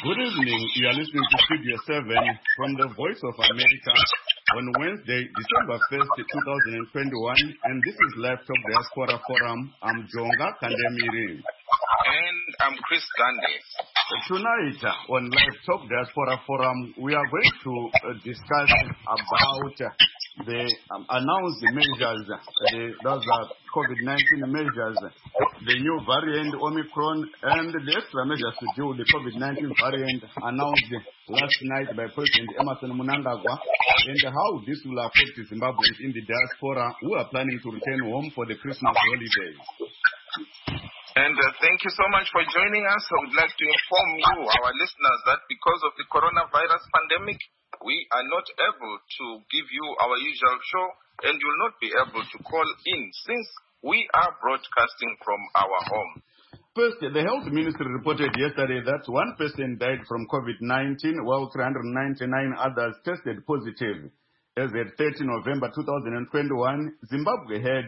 Good evening. You are listening to Studio 7 from the Voice of America on Wednesday, December 1st, 2021. And this is Live Talk Diaspora Forum. I'm Jonga Kandemiri. And I'm Chris Gandhi. Tonight on Live Talk Diaspora Forum, we are going to discuss about the announced measures, those are COVID-19 measures, the new variant Omicron, and the extra measures to deal with the COVID-19 variant announced last night by President Emmerson Mnangagwa, and how this will affect Zimbabweans in the diaspora who are planning to return home for the Christmas holidays. And thank you so much for joining us. I would like to inform you, our listeners, that because of the coronavirus pandemic, we are not able to give you our usual show, and you will not be able to call in since we are broadcasting from our home. First, the Health Ministry reported yesterday that one person died from COVID-19, while 399 others tested positive. As at 30 November 2021, Zimbabwe had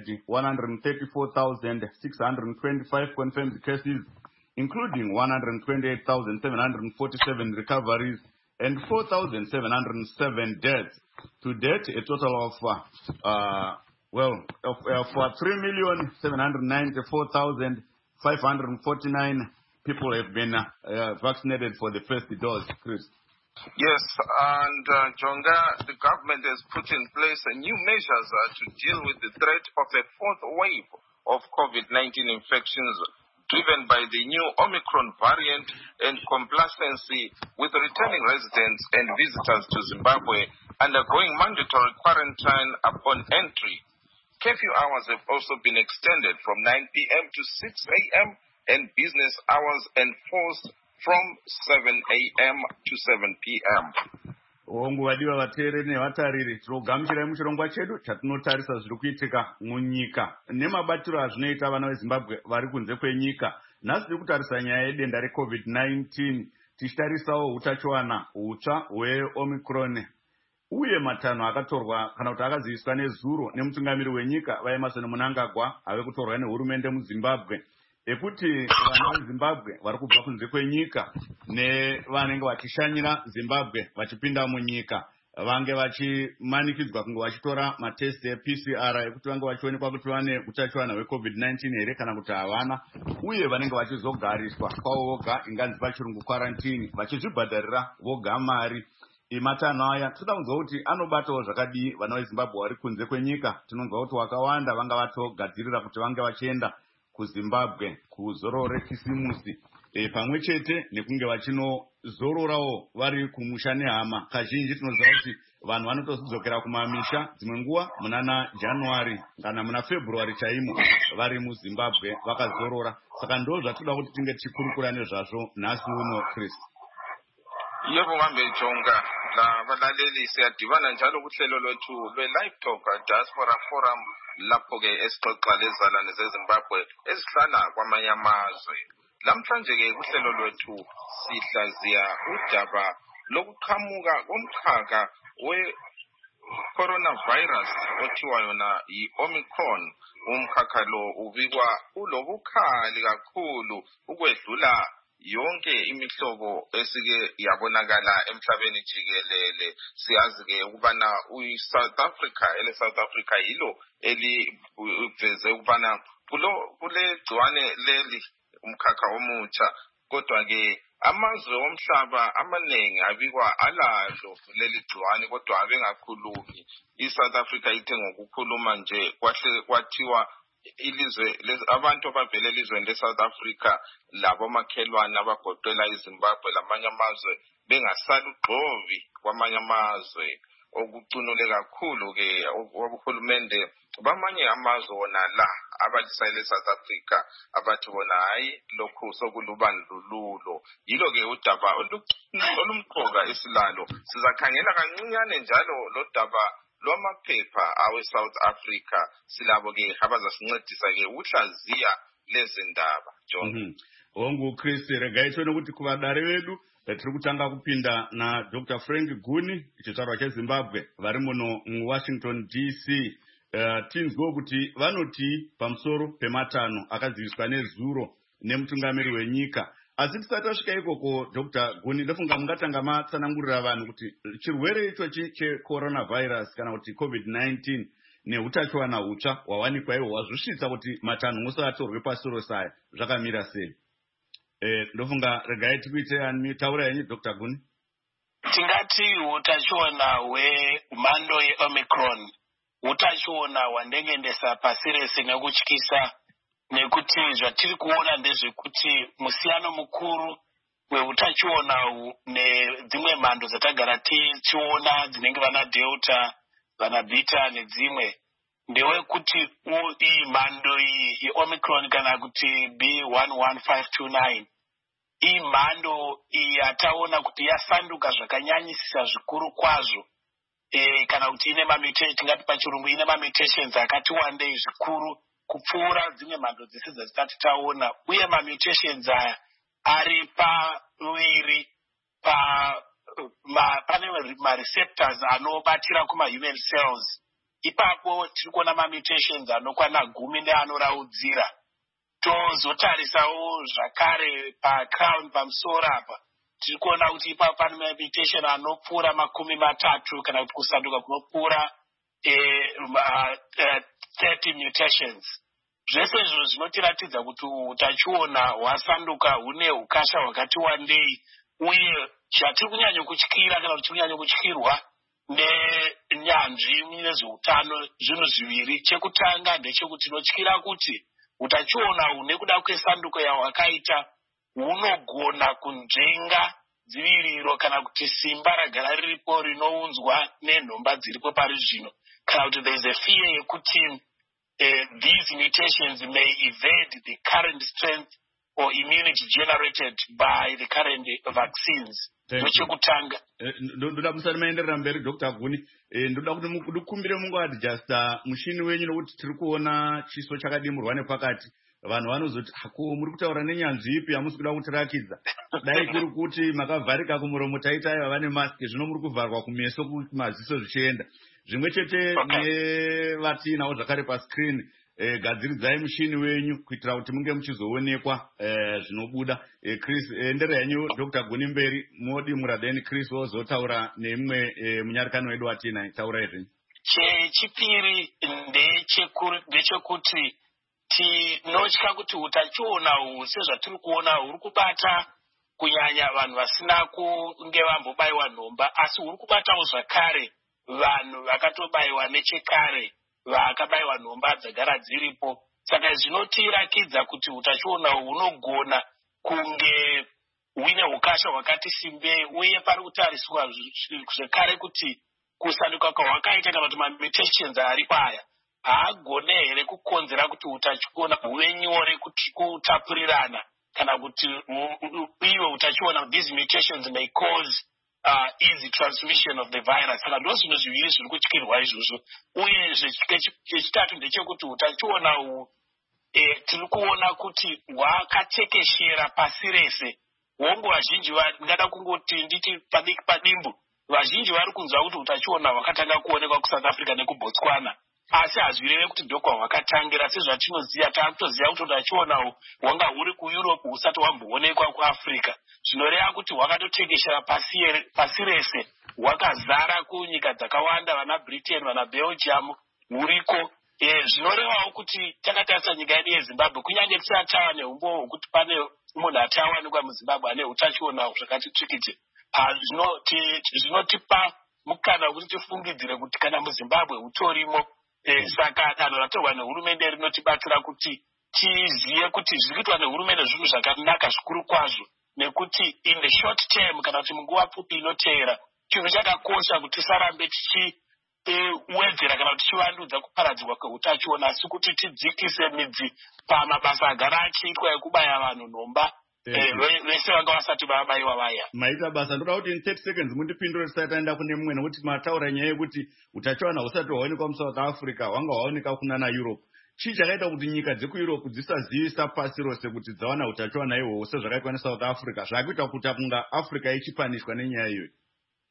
134,625 confirmed cases, including 128,747 recoveries and 4,707 deaths. To date, a total of 3,794,549 people have been vaccinated for the first dose, Chris. Yes, and Jonga, the government has put in place new measures to deal with the threat of a fourth wave of COVID-19 infections driven by the new Omicron variant and complacency with returning residents and visitors to Zimbabwe undergoing mandatory quarantine upon entry. Curfew hours have also been extended from 9 p.m. to 6 a.m. and business hours enforced from 7 a.m. to 7 p.m. Wadiwa vateereri nevatariri tinogamuchirai muchirongwa chedu chatinotarisa zviri kuitika munyika nemabatiro azvinoita vana vezimbabwe vari kunze kwenyika. Nhasi tiri kutarisa nyaya yedenda reCovid-19 tichitarisawo utachiwana hutsva hweOmicron uye matanho akatorwa kana kuti akaziviswa nezuro nemutungamiri wenyika vaEmmerson Mnangagwa ave kutorwa nehurumende muZimbabwe ekuti vana veZimbabwe vari kubva kunze kwenyika nevanenge vachishanyira Zimbabwe vachipinda munyika vange vachimanikidzwa kunge vachitora matest ePCR ekuti vange vachionekwa kuti vane utachiwana hweCovid-19 here kana kuti havana, uye vanenge vachizogariswa kwavo voga inganzi pachirungu quarantine vachizvibhadharira voga mari. Matanho aya tinoda kunzwa kuti anobatawo zvakadii vana veZimbabwe vari kunze kwenyika. Tinonzwa kuti wakawanda vanga vatogadzirira kuti vange vachienda kuZimbabwe kuzororo rekisimusi pamwe chete nekunge vachinozororawo vari kumusha nehama. Kazhinji tinoziva kuti vanhu vanotozodzokera kumamisha dzimwe nguva munana January kana muna February chaimo vari muZimbabwe vakazorora. Saka ndo zvatoda kuti tinge tichikurukura nezvazvo nhasi uno, Chris. Yebo ngambe Jonga, valaleli siyadibana njalo kuhlelo lwethu lwe-Live Talk Diaspora Forum lapho-ke esixoxa lezalwane zeZimbabwe ezihlala kwamanye amazwe. Lamhlanje-ke kuhlelo lwethu sihlaziya udaba lokuqhamuka komkhaka we-coronavirus othiwa yona yi-Omicron. Umkhakha lo ubikwa ulobukhali kakhulu ukwedlula yonke imihlobo esike yabonakala emhlabeni jikelele. Siyazi-ke ukubana South Africa yilo eliveze ukubana kule gciwane leli umkhakha omutsha, kodwa-ke amazwe omhlaba amaningi abikwa alalo leli gciwane kodwa abengakhulumi. iSouth Africa ithe ngokukhuluma nje kwahle kwathiwa ilizwe abantu abavela elizweni leSouth Africa labo makhelwane abagoqela iZimbabwe lamanye amazwe bengasali ugxovi kwamanye amazwe okucunule kakhulu-ke obuhulumende bamanye amazwe wona la abalisayile eSouth Africa abathi bona hayi lokhu sokulubandlululo. Yilo-ke udaba olumqoka esilalo. Sizakhangela kancinyane njalo lo daba lwamaphepha awe-South Africa silabo-ke abazasincedisa-ke ukuhlaziya lezi ndaba, John. Hongu Chris, regai tione kuti kuvadare vedu tiri kutanga kupinda na Dr. Frank Guni chitsvarwa cheZimbabwe vari muno muWashington DC. Tinzwa kuti vanoti pamusoro pematanho akaziviswa nezuro nemutungamiri wenyika Asi tisati tasvika ikoko Dr. Guni, ndofunga mungatanga matsanangurira vanhu kuti chirwere ichochi checoronavirus kana kuti COVID-19 neutachiwana hutsva hwawanikwa iwo wazvisvitsa kuti matanhongoso atorwe pasi rose aya zvakamira sei? Ndofunga regai tikuite taura yenyu Dr. Guni. Tingati utachiwana hwemhando yeOmicron utachiwana hwandengendesa pasi rese nekutyisa, nekuti zvatiri kuona ndezvekuti musiyano mukuru weutachiwana uhu nedzimwe mhando dzatagara tichiona dzinenge vana Delta, vana Beta nedzimwe, ndewekuti iyi mhando iyi yeOmicron kana kuti B11529 iyi mhando iyi yataona kuti yasanduka zvakanyanyisisa zvikuru kwazvo, kana kuti tingati pachirungu ine mamutations akati wandei zvikuru kupfuura dzimwe mhando dzese dzatisati taona, uye mamutations aya ari paviri pane mareceptors anobatira kumahuman cells. Ipapo tiri kuona mamutations anokwana 10 neanoraudzira. Tozotarisawo zvakare pacrown pamusoro apa tiri kuona kuti ipapo pane mamutation anopfuura 30 kana kuti kusanduka kunopfuura 30 mutations. Zvese izvo zvinotiratidza kuti utachiona hwasanduka hune ukasha hwakati wandei, uye chatiri kunyanya kutyira kana kuti tiri kunyanya kutyirwa nenyanzvi nezveutano zvinhu zviviri. Chekutanga ndechekuti tinotyira kuti utachiona uhu nekuda kwesanduko yahwakaita hunogona kunzvenga dziviriro kana kuti simba ragara riripo rinounzwa nenhomba dziripo pari zvino, kana kuti there is a fear yekuti these mutations may evade the current strength or immunity generated by the current vaccines. Ndochekutanga. Ndoda musati maenderera mberi Dr. Guni, ndoda kuti mukumbire mungoadjusta mushini wenyu nokuti tiri kuona chiso chakadimurwa nepakati. Vanhu vanozoti hako muri kutaura nenyanzvi ipi yamusi kuda kutirakidza. Dai kuri kuti makavharika kumuromo taitaiva vane mask, zvino muri kuvharwa kumeso kuti maziso zvichienda. Zvimwe chete nevatinawo zvakare pascreen, gadziridzai mushini wenyu kuitira kuti munge muchizoonekwa zvinobuda. Chris, enderera henyu Dr. Guni mberi, modimura then Chris ozotaura nemumwe munyarikani wedu watina. Taura izvi. Chechipiri ndechekuti tinotya kuti utachiona uhu sezvatiri kuona huri kubata kunyanya vanhu vasina kunge vambobayiwa nhomba, asi huri kubatawo zvakare vanhu vakatobayiwa nechekare vakabayiwa nhomba dzagara dziripo. Saka zvinotirakidza kuti utachiona hunogona kunge huine ukasha hwakati simbei, uye pari kutariswa zvekare kuti kusanduka kwahwakaita kana kuti mamutations aripo aya haagone here kukonzera kuti utachiona huve nyore kutapurirana, kana kuti iwe utachiona these mutations may cause easy transmission of the virus. Saka ndo zvinhu zviviri zviri kutyirwa izvozvo. Uye chechitatu ndechekuti utachiona uhu tiri kuona kuti hwakatekeshera pasi rese. Hongu vazhinji ndingada kungoti nditi padimbu, vazhinji vari kunzwa kuti utachiona hwakatanga kuonekwa kuSouth Africa nekuBotswana, asi hazvireve kuti ndokwa hwakatangira. Sezvatinoziva, taakutoziva kuti utachiona uhu hwanga huri kuEurope husati hwamboonekwa kuAfrica. Zvinoreva kuti hwakatotekeshera pasi rese, hwakazara kunyika dzakawanda, vana Britain, vana Belgium huriko. Zvinorevawo kuti takatarisa nyika yedu yeZimbabwe, kunyange tisati tava neumbo hwokuti pane munhu achawanikwa muZimbabwe ane utachiona zvakati tsvikiti, zvinotipa mukana wekuti tifungidzire kuti kana muZimbabwe hutorimo. Saka danho ratorwa nehurumende rinotibatsira kuti tizive kuti zviri kuitwa nehurumende zvinhu zvakanaka zvikuru kwazvo, nekuti in the short term kana kuti munguva pfupi inoteera, chinhu chakakosha kuti tisarambe tichiwedzera kana kuti tichivandudza kuparadzirwa kweutachiona, asi kuti tidzikise midzi pamabasa agara achiitwa ekubaya vanhu nhomba vese vanga vasati vabayiwa vaya. Maita basa. Ndoda kuti in 30 seconds mundipindure tisati taenda kune mumwe, nokuti mataura nyaya yekuti utachiona husati hwaonekwa muSouth Africa hwanga hwaoneka kuna Europe. Chii chakaita kuti nyika dzekuEurope dzisazivisa pasi rose kuti dzawana utachiona ihwohwo sezvakaitwa neSouth Africa, zvakuita kuti kunga Africa ichipanishwa nenyaya iyoyi?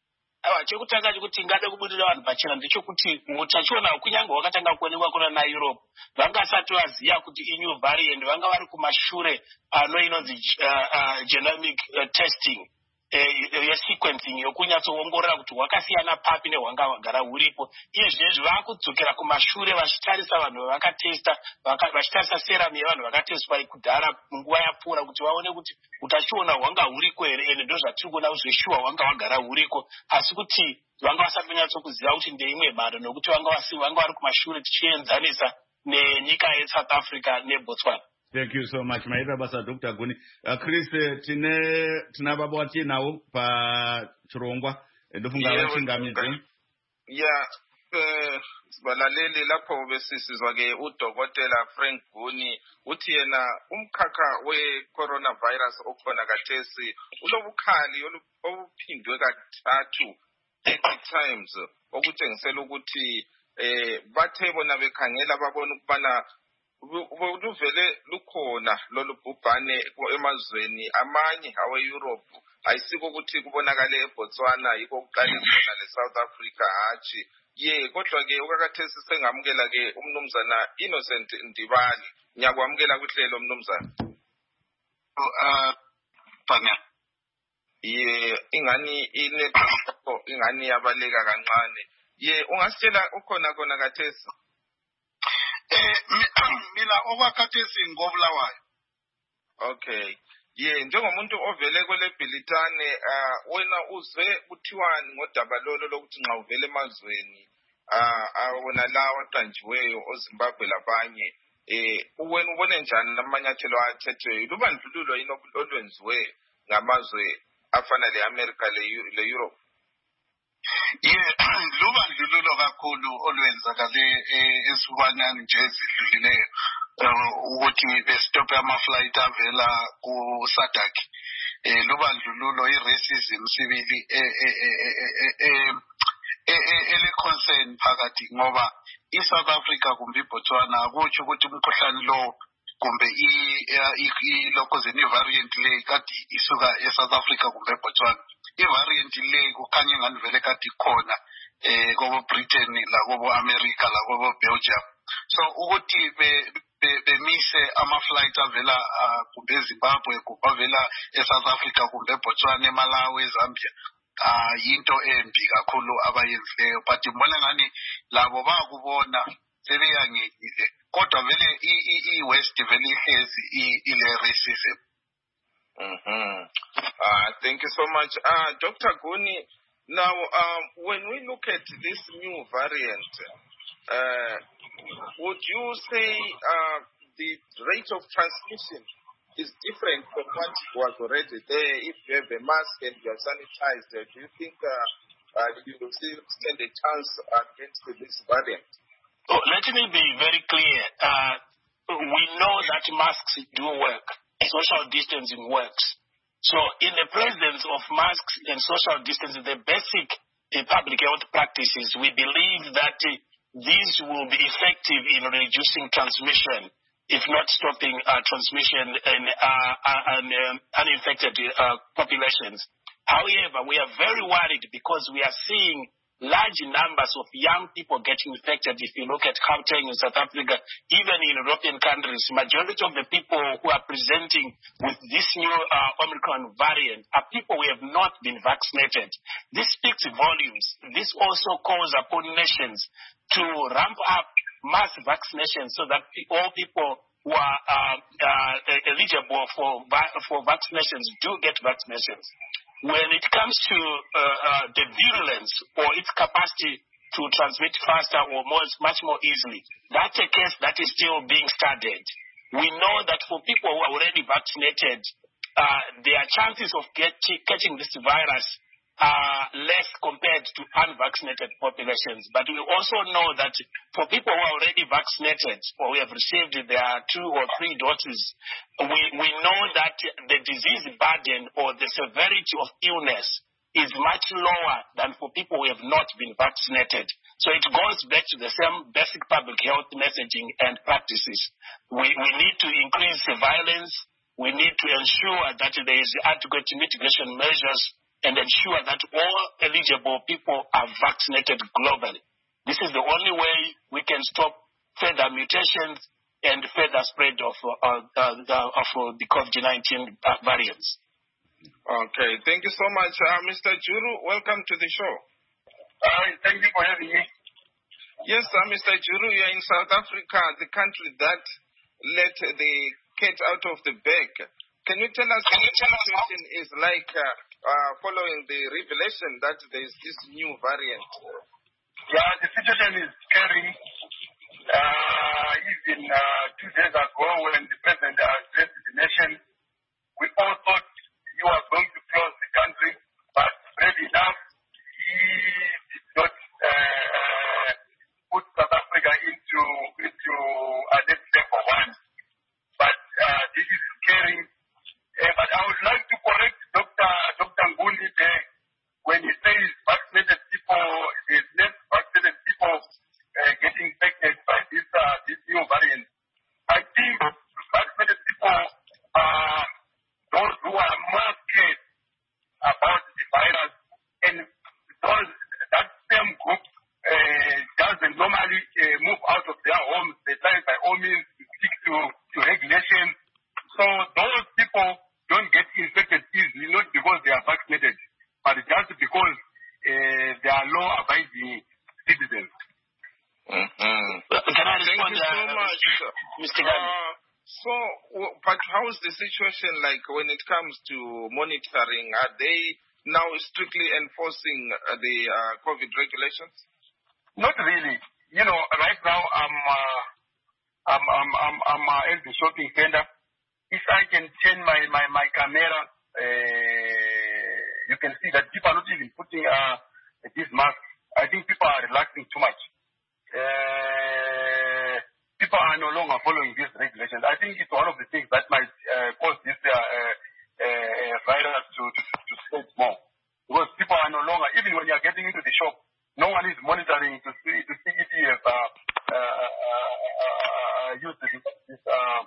chekutanga chekuti ngade kubudirira vanhu pachena ndechekuti utachiona kunyange wakatanga kuonekwa kuna naEurope vangasati vaziva kuti inew variant vanga vari kumashure inonzi genomic testing yesequencing yokunyatsoongorora kuti hwakasiyana papi nehwanga hwagara huripo. Iye zvinezvi vakudzokera kumashure vachitarisa vanhu vavakatesta vachitarisa serum yevanhu vakatestwa kudhara munguva yapfuura kuti vaone kuti utachiona hwanga huriko here ende ndo zvatiri kuona kuzveshuwa hwanga hwagara huriko, asi kuti vanga vasati vanyatsokuziva kuti ndeimwe mhando nokuti vanga vari kumashure tichienzanisa nenyika yeSouth Africa neBotswana. Thank you so much. Maita basa Dr. Guni. Chris, tina baba watinawo pa Chirongwa. Ndofunga vachingamidze. Yeah. Balaleli lapho besisizwa ke uDokotela Frank Guni uthi yena umkhakha we-coronavirus okhona kathesi ulobukhali obuphindwe kathathu 80 times okutshengisela ukuthi bathe bona bekhangela babona ukubana luvele lukhona lolu bhubhane emazweni amanye awe-Europe ayisiko ukuthi kubonakale eBotswana yikho kuqale khona leSouth Africa hatshi kodwa ke okakathesi sengamukela ke umnumzana Innocent Ndibali. Ngiyakwamukela kuhlelo mnumzana. Banya ingani ingani yabaleka kancane. Ungasitshela ukhona khona kathesi? Mina okwakhathesi ngobulawayo. Okay. Njengomuntu ovele kwele Bhilitane wena uzwe kuthiwani ngodaba lolo lokuthi nxa uvele emazweni wona lawa aqanjiweyo oZimbabwe labanye wena ubone njani lamanyathelo athethweyo lubandlululo yini olwenziwe ngamazwe afana le-America le-Europe? Lubandlululo kakhulu olwenzakale esibanyani nje ezidlulileyo ukuthi bestophe ama-flight avela ku-SADC. Lubandlululo i-racism sibili ele-concern phakathi ngoba i-South Africa kumbe iBotswana akutsho ukuthi umkhuhlane lo kumbe ilokhuzeni i-variant le kade isuka eSouth Africa kumbe eBotswana. I-variant le kukhanya engani vele kade ikhona kobo Britain lakobo America lakobo Belgium. So ukuthi bemise ama-flight avela kumbe eZimbabwe kumbe avela eSouth Africa kumbe eBotswana, eMalawi, eZambia yinto embi kakhulu abayenzileyo, but mbona ngani labo bakubona sebeyangekile kodwa vele i-West vele ihlezi ile racism. Thank you so much. Dr. Guni, now when we look at this new variant, would you say the rate of transmission is different from what was already there? If you have a mask and you are sanitized, do you think you will still stand a chance against this variant? Let me be very clear. We know that masks do work. Social distancing works. So in the presence of masks and social distancing, the basic public health practices, we believe that these will be effective in reducing transmission, if not stopping transmission in uninfected populations. However, we are very worried because we are seeing large numbers of young people getting infected. If you look at Gauteng in South Africa, even in European countries, majority of the people who are presenting with this new Omicron variant are people who have not been vaccinated. This speaks volumes. This also calls upon nations to ramp up mass vaccination so that all people who are eligible for vaccinations do get vaccinations. When it comes to the virulence or its capacity to transmit faster or much more easily, that's a case that is still being studied. We know that for people who are already vaccinated, their chances of catching this virus are less compared to unvaccinated populations. But we also know that for people who are already vaccinated or who have received their 2 or 3 doses, we know that the disease burden or the severity of illness is much lower than for people who have not been vaccinated. So it goes back to the same basic public health messaging and practices. We need to increase surveillance. We need to ensure that there is adequate mitigation measures and ensure that all eligible people are vaccinated globally. This is the only way we can stop further mutations and further spread of the COVID-19 variants. Okay, thank you so much. Mr. Juru, welcome to the show. Thank you for having me. Yes, Mr. Juru, you are in South Africa, the country that let the cat out of the bag. Can you tell us what the situation is like following the revelation that there is this new variant? Yeah, the situation is scary. Even 2 days ago when the president addressed the nation, we all thought he was going to close the country, but brave enough, he did not put South Africa into a let's say for one. But this is scary. But I would like to correct Dr. Nguni there when he says vaccinated people, there's less vaccinated people getting infected by this new variant. I think vaccinated people are those who are more scared about the virus, and that same group doesn't normally move out of their homes. They try by all means to stick to regulations. So those people don't get infected easily, not because they are vaccinated, but just because they are law-abiding citizens. Can I respond? Thank you so much, Mr. Gandhi? But how is the situation like when it comes to monitoring? Are they now strictly enforcing the COVID regulations? Not really. You know, right now I'm at the shopping center. If I can turn my camera, you can see that people are not even putting this mask. I think people are relaxing too much. People are no longer following these regulations. I think it's one of the things that might cause this virus to spread more. Because people are no longer, even when you are getting into the shop, no one is monitoring to see if you have used this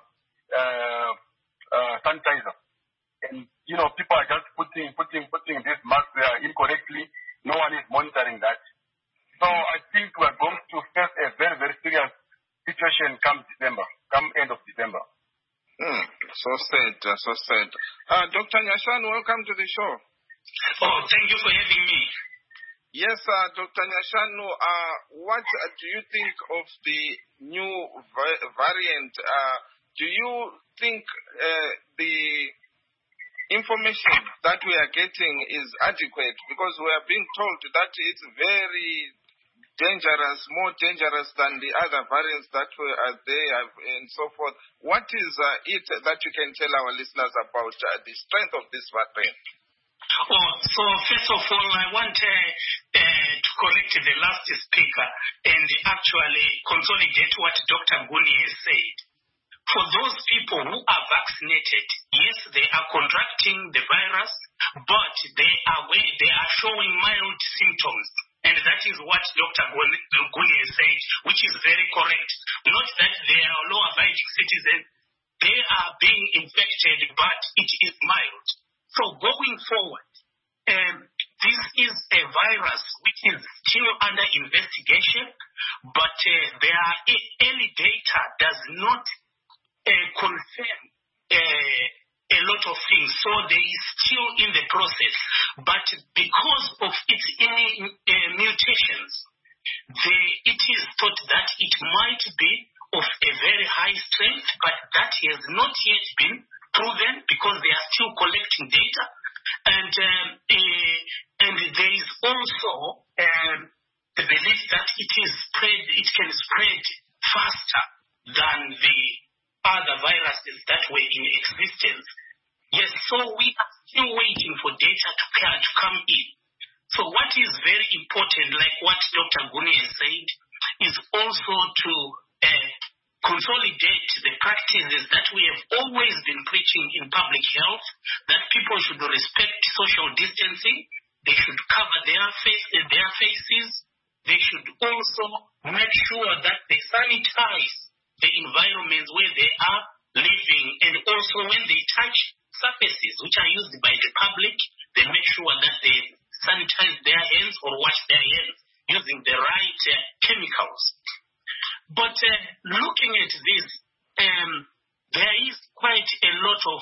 sanitizer. And, you know, people are just putting this mask there incorrectly. No one is monitoring that. So I think we're going to face a very, very serious situation come end of December. So sad. Dr. Nyashanu, welcome to the show. Oh, thank you for having me. Yes, Dr. Nyashanu, what do you think of the new variant? Do you think the information that we are getting is adequate? Because we are being told that it's very dangerous, more dangerous than the other variants that are there and so forth. What is it that you can tell our listeners about the strength of this variant? Oh, so first of all, I want to correct the last speaker and actually consolidate what Dr. Nguni has said. For those people who are vaccinated, yes, they are contracting the virus, but they are showing mild symptoms. And that is what Dr. Nguni has said, which is very correct. Not that they are law-abiding citizens. They are being infected, but it is mild. So going forward, this is a virus which is still under investigation, but early data does not confirm a lot of things. So they is still in the process. But because of its mutations, it is thought that it might be of a very high strength, but that has not yet been proven because they are still collecting data. And there is also the belief that it can spread faster than the other viruses that were in existence. Yes, so we are still waiting for data to come in. So what is very important, like what Dr. Nguni has said, is also to consolidate the practices that we have always been preaching in public health, that people should respect social distancing, they should cover their faces, they should also make sure that they sanitize the environments where they are living, and also when they touch surfaces which are used by the public, they make sure that they lot of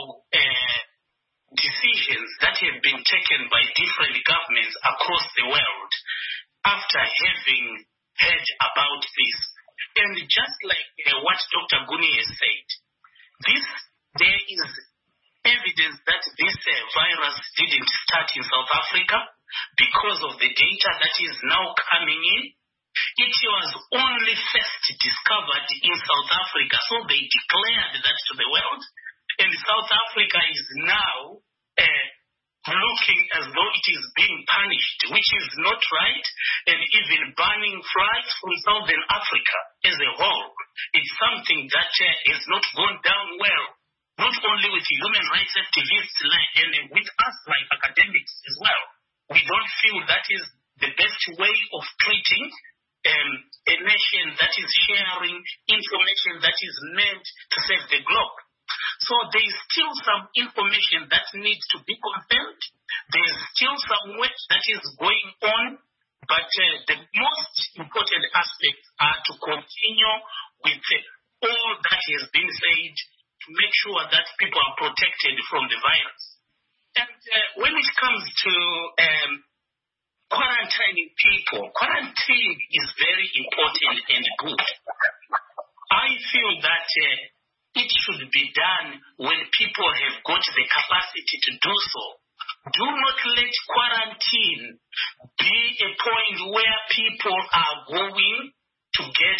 decisions that have been taken by different governments across the world after having heard about this. And just like what Dr. Guni has said, there is evidence that this virus didn't start in South Africa because of the data that is now coming in. It was only first discovered in South Africa, so they declared that to the world. And South Africa is now looking as though it is being punished, which is not right, and even banning flights from Southern Africa as a whole. It's something that has not gone down well, not only with human rights activists and with us like academics as well. We don't feel that is the best way of treating a nation that is sharing information that is meant to save the globe. So there is still some information that needs to be confirmed. There is still some work that is going on, but the most important aspects are to continue with all that has been said to make sure that people are protected from the virus. And when it comes to quarantining people, quarantine is very important and good. I feel that it should be done when people have got the capacity to do so. Do not let quarantine be a point where people are going to get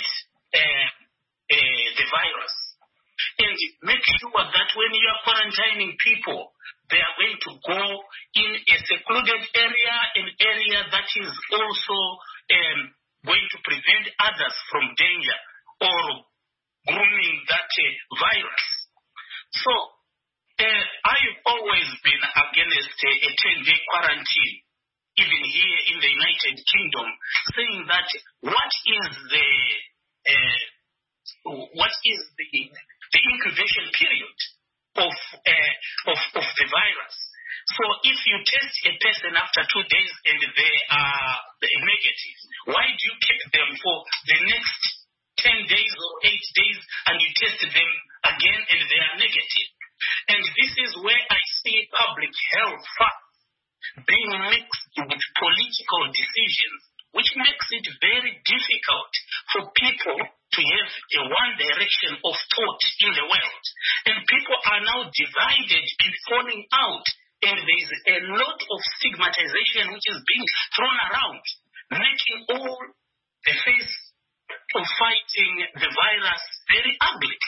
the virus. And make sure that when you are quarantining people, they are going to go in a secluded area, an area that is also going to prevent others from danger or grooming that virus. So, I've always been against a 10-day quarantine, even here in the United Kingdom, saying that what is the incubation period of the virus? So if you test a person after 2 days and they are negative, why do you keep them for the next 10 days or 8 days and you test them again and they are negative? And this is where I see public health facts being mixed with political decisions, which makes it very difficult for people to have a one direction of thought in the world. And people are now divided and falling out. And there is a lot of stigmatization which is being thrown around, making all the face of fighting the virus very ugly.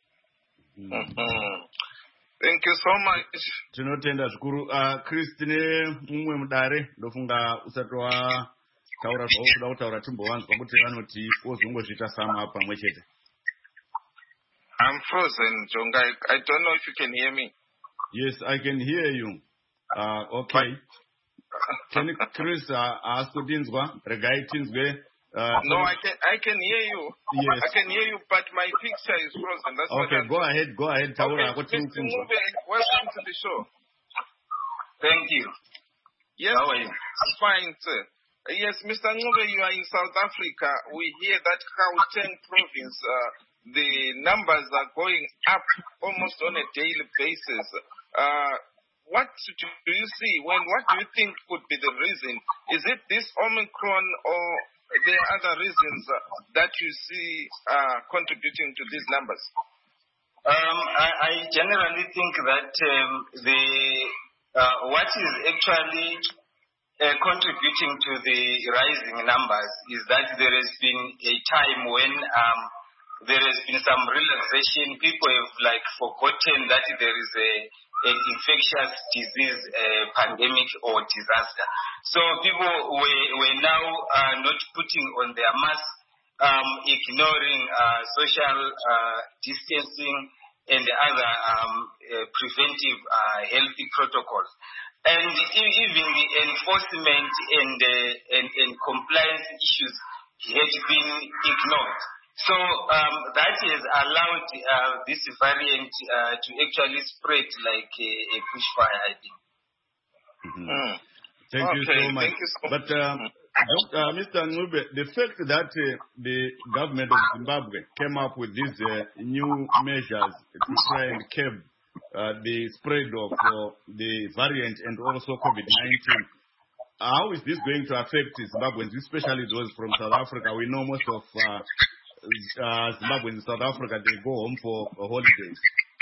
Thank you so much. Tinotenda zvikuru. Christine mumwe mudare ndofunga usati wataura zvaukuda kutaura timbovanzwa kuti vanoti wozongozviita sama pamwe chete. I'm frozen, Jonga. I don't know if you can hear me. Yes, I can hear you. Okay. Chris, ask Tinzwa, Regai Tinzwe. No, I can hear you. Yes. I can hear you, but my picture is frozen. That's okay, go ahead. Taura, okay, Mr. Ngube, welcome to the show. Thank you. Yes, how are you? I'm fine, sir. Yes, Mr. Ngube, you are in South Africa. We hear that Gauteng province, the numbers are going up almost on a daily basis. What do you see? What do you think could be the reason? Is it this Omicron or there are other reasons that you see contributing to these numbers? I generally think that what is actually contributing to the rising numbers is that there has been a time when there has been some relaxation. People have forgotten that there is an infectious disease pandemic or disaster. So people were now not putting on their masks, ignoring social distancing and other preventive healthy protocols. And even the enforcement and compliance issues had been ignored. So that has allowed this variant to actually spread like a bushfire, I think. Mm-hmm. Thank you so much. Thank you so much. But Mr. Ngube, the fact that the government of Zimbabwe came up with these new measures to try and curb the spread of the variant and also COVID-19. How is this going to affect Zimbabweans, especially those from South Africa? We know most of Zimbabweans in South Africa, they go home for holidays.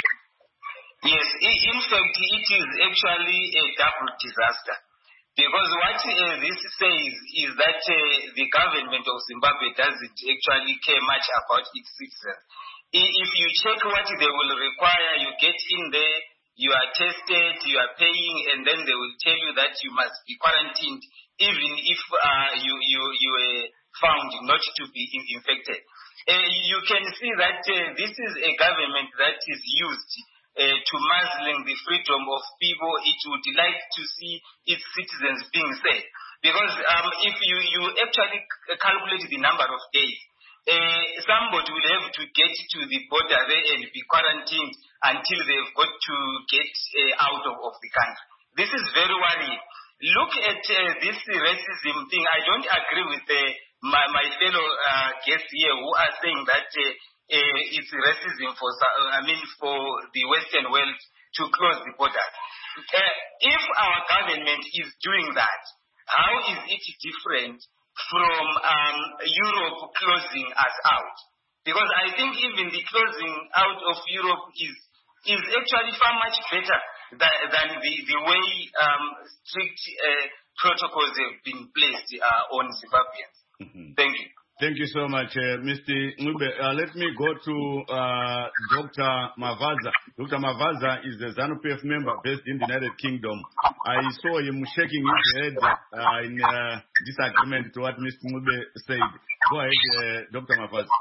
Yes, in fact, it is actually a double disaster. Because what this says is that the government of Zimbabwe doesn't actually care much about its citizens. If you check what they will require, you get in there, you are tested, you are paying, and then they will tell you that you must be quarantined, even if you were found not to be infected. You can see that this is a government that is used to muzzling the freedom of people. It would like to see its citizens being safe. Because if you actually calculate the number of days, somebody will have to get to the border there and be quarantined until they've got to get out of the country. This is very worrying. Look at this racism thing. I don't agree with my fellow guests here who are saying that it's racism for the Western world to close the borders. If our government is doing that, how is it different from Europe closing us out? Because I think even the closing out of Europe is actually far much better than the way strict protocols have been placed on Zimbabweans. Mm-hmm. Thank you. Thank you so much, Mr. Ncube. Let me go to Dr. Mavaza. Dr. Mavaza is a ZANU-PF member based in the United Kingdom. I saw him shaking his head in disagreement to what Mr. Ncube said. Go ahead, Dr. Mavaza.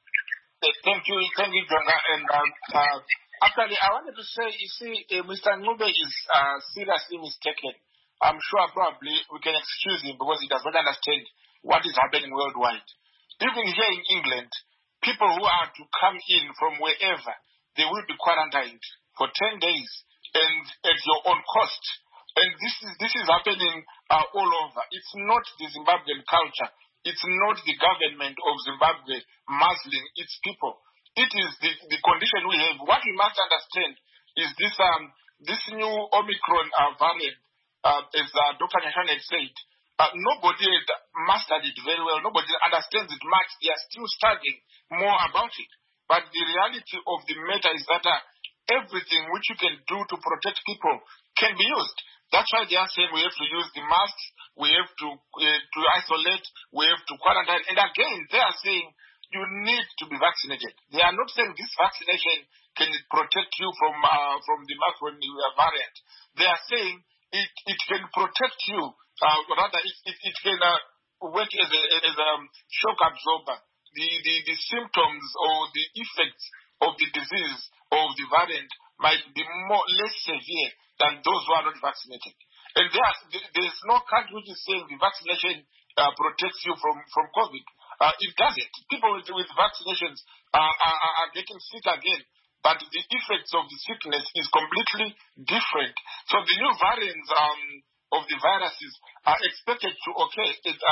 Thank you, Jonga. And actually, I wanted to say, you see, Mr. Ncube is seriously mistaken. I'm sure probably we can excuse him because he does not understand what is happening worldwide. Even here in England, people who are to come in from wherever, they will be quarantined for 10 days and at your own cost. And this is happening all over. It's not the Zimbabwean culture. It's not the government of Zimbabwe muzzling its people. It is the condition we have. What we must understand is this new Omicron variant, as Dr. Nyashane had said, nobody mastered it very well. Nobody understands it much. They are still studying more about it. But the reality of the matter is that everything which you can do to protect people can be used. That's why they are saying we have to use the masks, we have to isolate, we have to quarantine. And again, they are saying you need to be vaccinated. They are not saying this vaccination can protect you from the variant. They are saying it can protect you. Rather, it can work as a shock absorber. The symptoms or the effects of the disease or the variant might be less severe than those who are not vaccinated. And there's no country which is saying the vaccination protects you from COVID. It doesn't. People with vaccinations are getting sick again, but the effects of the sickness is completely different. So the new variants of the viruses are expected to occur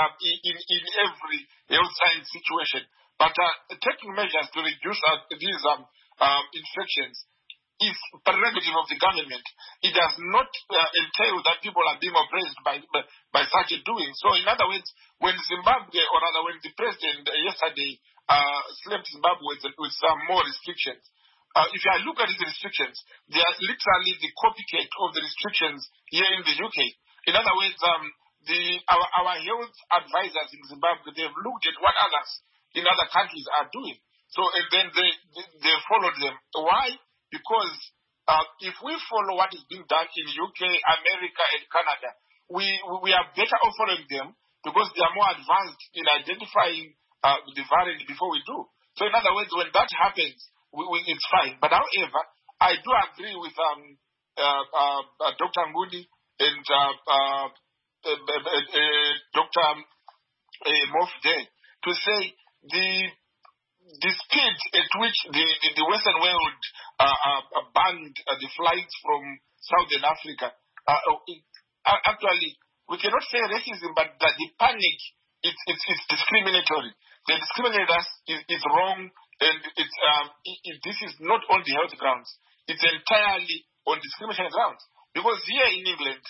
in every health science situation. But taking measures to reduce these infections is prerogative of the government. It does not entail that people are being oppressed by such a doing. So in other words, when Zimbabwe, or rather when the president yesterday slapped Zimbabwe with some more restrictions, if I look at these restrictions, they are literally the copycat of the restrictions here in the UK. In other words, our health advisors in Zimbabwe, they've looked at what others in other countries are doing. So and then they followed them. Why? Because if we follow what is being done in UK, America, and Canada, we are better off following them because they are more advanced in identifying the variant before we do. So in other words, when that happens, it's fine. But however, I do agree with Dr. Ngudi and Dr. Mofde to say the speed at which the Western world banned the flights from Southern Africa, actually, we cannot say racism, but the panic it's discriminatory. They discriminate us is wrong, and this is not on the health grounds. It's entirely on discrimination grounds. Because here in England,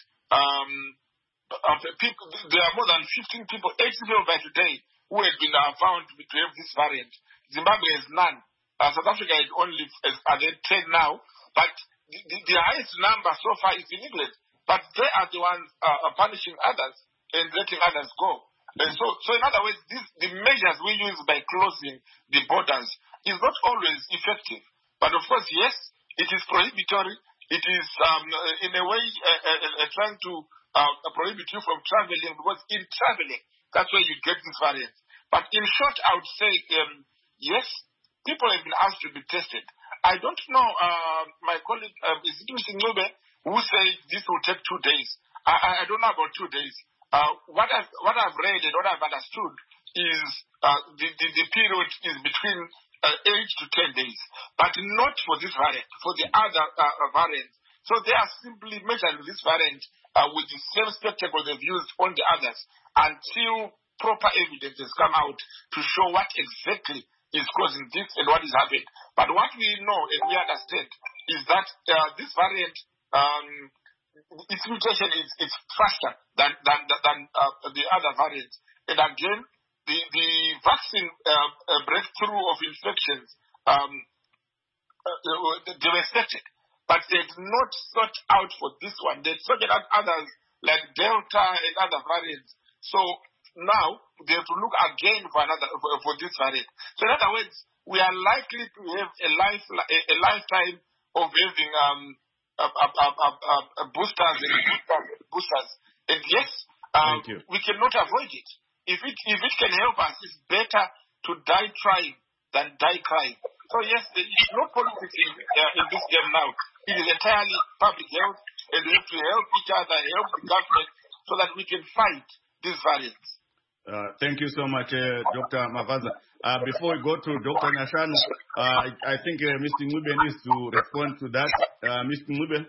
there are more than 15 people, 8 people by today who have been found to have this variant. Zimbabwe has none. South Africa is only are they 10 now, but the highest number so far is in England. But they are the ones punishing others and letting others go. And so in other words, the measures we use by closing the borders is not always effective. But of course, yes, it is prohibitory. It is in a way trying to prohibit you from traveling, because in traveling, that's where you get this variant. But in short, I would say, yes, people have been asked to be tested. I don't know, my colleague, is it Mr. Ngube, who said this will take 2 days. I don't know about 2 days. What I've read and what I've understood is the period is between 8 to 10 days, but not for this variant, for the other variants. So they are simply measuring this variant with the same spectacle they've used on the others until proper evidence has come out to show what exactly is causing this and what is happening. But what we know and we understand is that this variant, its mutation is faster than the other variants. And again, the vaccine breakthrough of infections, they were expected, but they did not sort out for this one. They sorted out others like Delta and other variants. So now they have to look again for this variant. So in other words, we are likely to have a lifetime of having boosters. And yes, we cannot avoid it. If it can help us, it's better to die trying than die crying. So yes, there is no politics in this game now. It is entirely public health, and we have to help each other, help the government, so that we can fight these variants. Thank you so much, Dr. Mavaza. Before we go to Dr. Nyashanu, I think Mr. Ngube needs to respond to that. Mr. Ngube?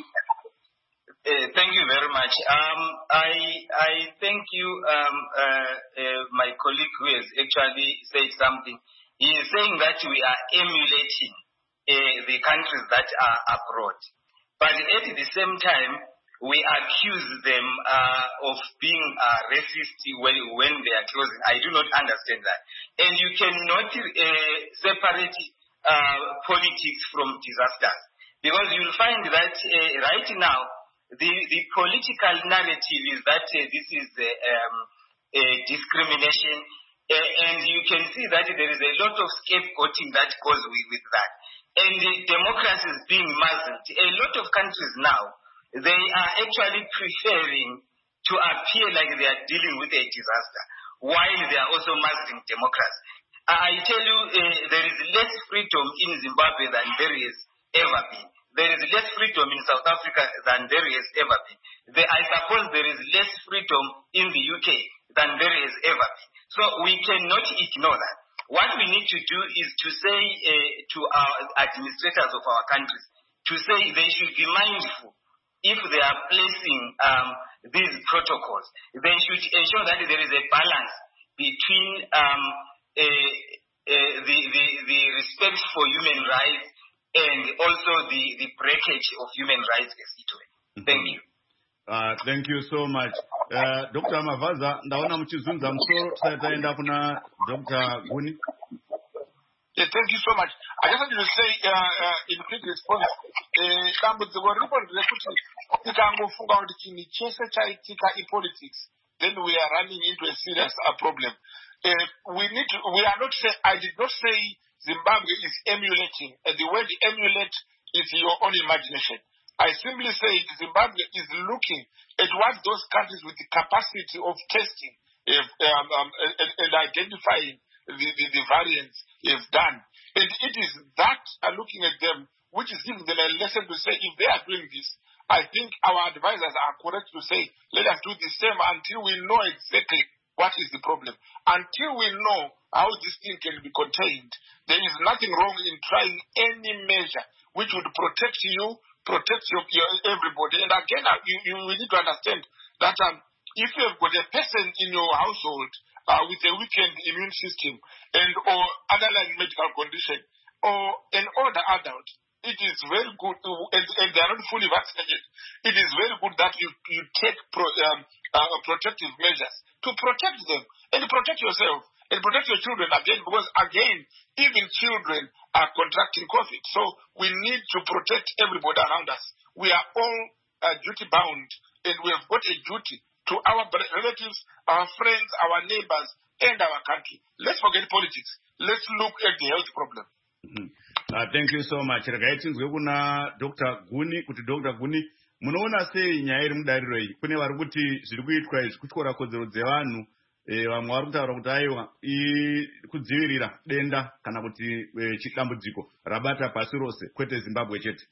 Thank you very much. I thank you, my colleague who has actually said something. He is saying that we are emulating the countries that are abroad. But at the same time, we accuse them of being racist when they are closing. I do not understand that. And you cannot separate politics from disasters. Because you'll find that right now, the political narrative is that this is discrimination. And you can see that there is a lot of scapegoating that goes with that. And democracy is being muzzled. A lot of countries now, they are actually preferring to appear like they are dealing with a disaster, while they are also muzzling democracy. I tell you, there is less freedom in Zimbabwe than there has ever been. There is less freedom in South Africa than there has ever been. I suppose there is less freedom in the UK than there has ever been. So we cannot ignore that. What we need to do is to say to our administrators of our countries, to say they should be mindful if they are placing these protocols. They should ensure that there is a balance between the respect for human rights and also the breakage of human rights as it were. Thank you. Thank you so much. Dr. Mavaza, ndaona mchizunza msoro, tutaenda kuna Dr. Guni. Yeah, thank you so much. I just wanted to say in quick response, then we are running into a serious problem. I did not say Zimbabwe is emulating, and the word emulate is your own imagination. I simply say Zimbabwe is looking at what those countries with the capacity of testing and identifying the variants have done. And it is that looking at them which is giving them a lesson to say, if they are doing this, I think our advisors are correct to say, let us do the same until we know exactly what is the problem. Until we know how this thing can be contained, there is nothing wrong in trying any measure which would protect you, protect your everybody. And again, you need to understand that if you have got a person in your household with a weakened immune system and or underlying medical condition, or an older adult, it is very good, and they are not fully vaccinated. It is very good that you take protective measures to protect them and protect yourself and protect your children again, because again, even children are contracting COVID. So we need to protect everybody around us. We are all duty bound, and we have got a duty to our relatives, our friends, our neighbors, and our country. Let's forget politics. Let's look at the health problem. Thank you so much. Tinzwe kuna Dr. Guni, kuti Dr. Guni, munoona sei nyaya iri mudariro iyi? Kune vari kuti zviri kuitwa izvi kutyora kodzero dzevanhu, vamwe vari kutaura kuti aiwa kudzivirira denda kana kuti chidambudziko rabata pasi rose, kwete Zimbabwe chete.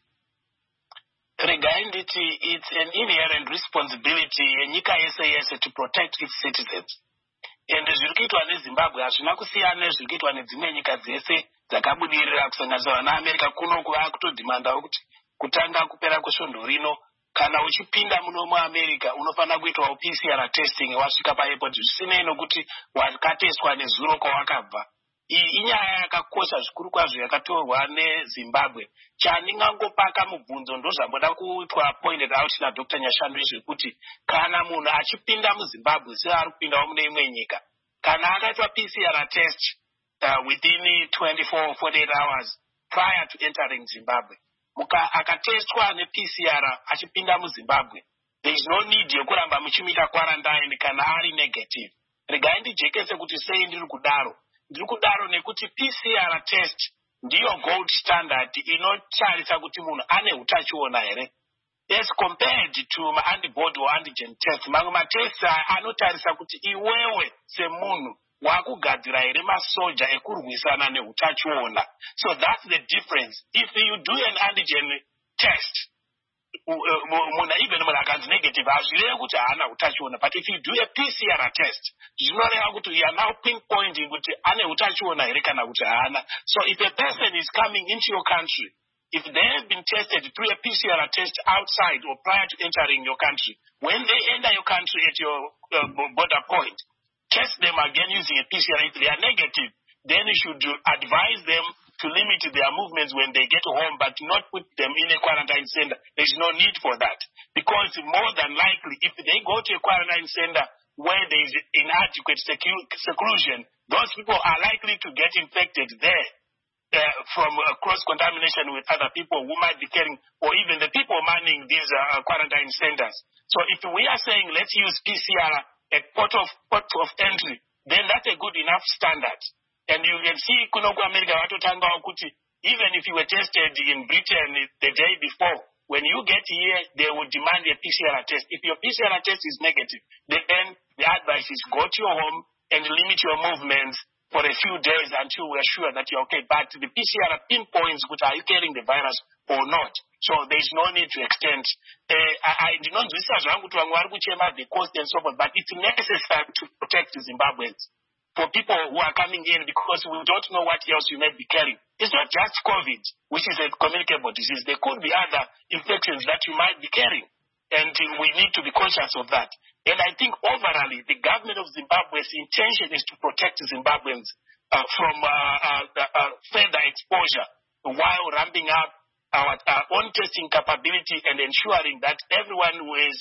Regai nditi, it's an inherent responsibility yenyika yese to protect its citizens. And zviri kuitwa neZimbabwe hazvina kusiyana nezviri kuitwa nedzimwe nyika dzese dzakabudirira kusanganiswa naAmerica. Kuno kutodhimandawo kuti kutanga kupera kwesvondo rino, kana uchipinda muno muAmerica unofanira kuitwawo PCR testing wasvika paairport, zvisinei nokuti wakateswa nezuro kwawakabva. Iyi inyaya yakakosha zvikuru kwazvo yakatorwa neZimbabwe. Chandingangopaka mubvunzo ndozvamboda kuitwa pointed out naDr. Nyashandu zvekuti kana munhu achipinda muZimbabwe seari kupindawo mune imwe nyika, kana akaitwa PCR test within 24 or 48 hours prior to entering Zimbabwe, akatestwa nePCR achipinda muZimbabwe, there is no need yekuramba muchimuita quarantine kana ari negative. Regai ndijekese kuti sei ndiri kudaro. Ndiri kudaro nekuti PCR test ndiyo gold standard inotarisa kuti munhu ane utachiona here, as compared to antibody or antigen test. Mamwe matests anotarisa kuti iwewe semunhu wakugadzira here masoja ekurwisana neutachiona. So that's the difference. If you do an antigen test, even munhu akanzi negative hazvireva kuti haana utachiona, but if you do a PCR test, zvinoreva kuti you are now pinpointing kuti ane utachiona here kana kuti haana. So if a person is coming into your country, if they have been tested through a PCR test outside or prior to entering your country, when they enter your country at your border point, test them again using a PCR. If they are negative, then you should advise them to limit their movements when they get home, but not put them in a quarantine center. There's no need for that, because more than likely, if they go to a quarantine center where there is inadequate seclusion, those people are likely to get infected there from cross-contamination with other people who might be carrying, or even the people manning these quarantine centers. So if we are saying let's use PCR at port of entry, then that's a good enough standard. And you can see kunoku America watotanga kuti even if you were tested in Britain the day before, when you get here, they will demand a PCR test. If your PCR test is negative, then the advice is go to your home and limit your movements for a few days until we're sure that you're okay. But the PCR pinpoints which are you carrying the virus or not. So there's no need to extend. I did not research the cost and so forth, but it's necessary to protect Zimbabweans. For people who are coming in, because we don't know what else you may be carrying. It's not just COVID, which is a communicable disease. There could be other infections that you might be carrying, and we need to be conscious of that. And I think overall, the government of Zimbabwe's intention is to protect Zimbabweans from further exposure while ramping up our own testing capability and ensuring that everyone who is